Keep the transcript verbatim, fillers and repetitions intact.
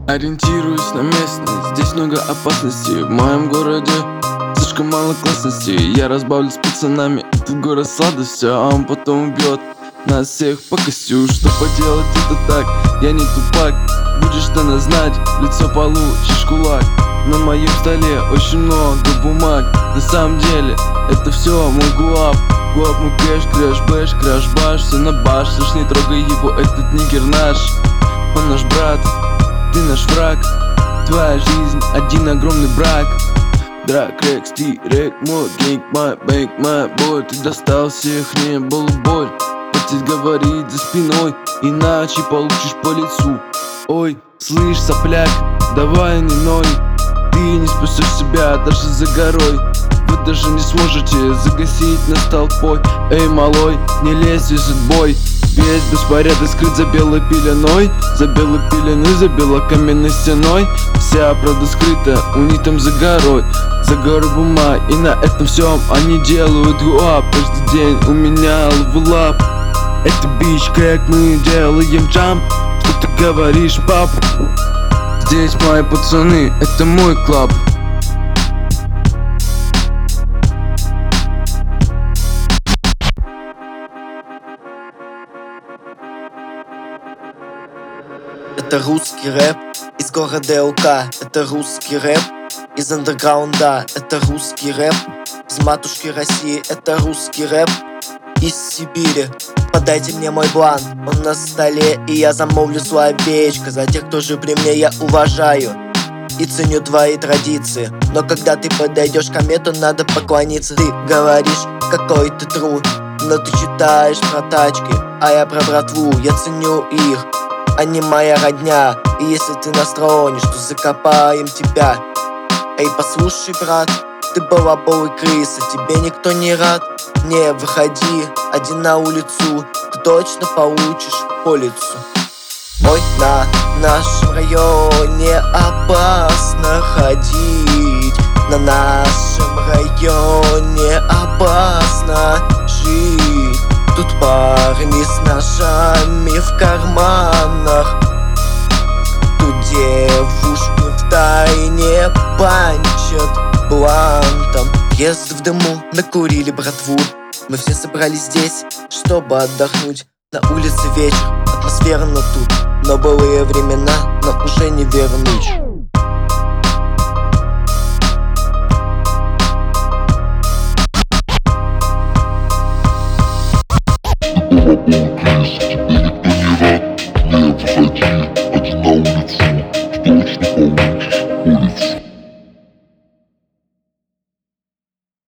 Ориентируюсь на местность, здесь много опасностей. В моем городе слишком мало классности. Я разбавлю с пацанами этот город сладостью, а он потом убьет нас всех по костью. Что поделать, это так, я не тупак. Будешь надо знать, лицо получишь кулак. На моем столе очень много бумаг. На самом деле, это все мой гуап. Гуап, мой кэш, крэш, бэш, краш, баш. Все на баш, слышь, не трогай его, этот нигер наш. Он наш брат, ты наш враг. Твоя жизнь один огромный брак. Драк, рекс, ти, рек, мой гейнг, мой бэнк, мой бой. Ты достал всех, не было боль. Хватит говорить за спиной, иначе получишь по лицу. Ой, слышь, сопляк, давай не ной. Ты не спасешь себя даже за горой. Вы даже не сможете загасить нас толпой. Эй, малой, не лезь, вяжет бой. Весь беспорядок скрыт за белой пеленой. За белой пеленой, за белокаменной стеной. Вся правда скрыта у них там за горой. За горой бумаг, и на этом всем они делают гуап. Каждый день у меня левелап. Это бич, как мы делаем джамп. Что ты говоришь, пап? Здесь мои пацаны, это мой клаб. Это русский рэп из города ЛК. Это русский рэп из андерграунда. Это русский рэп из матушки России. Это русский рэп из Сибири. Подайте мне мой блан, он на столе, и я замолвлю словечко за тех, кто же при мне. Я уважаю и ценю твои традиции, но когда ты подойдешь ко мне, то надо поклониться. Ты говоришь, какой ты тру, но ты читаешь про тачки, а я про братву. Я ценю их, они моя родня. И если ты настроенишь, то закопаем тебя. Эй, послушай, брат, ты балабол и крыса, тебе никто не рад. Не выходи один на улицу, ты точно получишь по лицу. Ой, на нашем районе опасно ходить. На нашем районе опасно жить. Тут парни с ножами в карманах. Тут девушки втайне панчат блантом. Ест в дыму, накурили братву. Мы все собрались здесь, чтобы отдохнуть. На улице вечер, атмосферно тут. Но былые времена нам уже не вернуть. Double bass.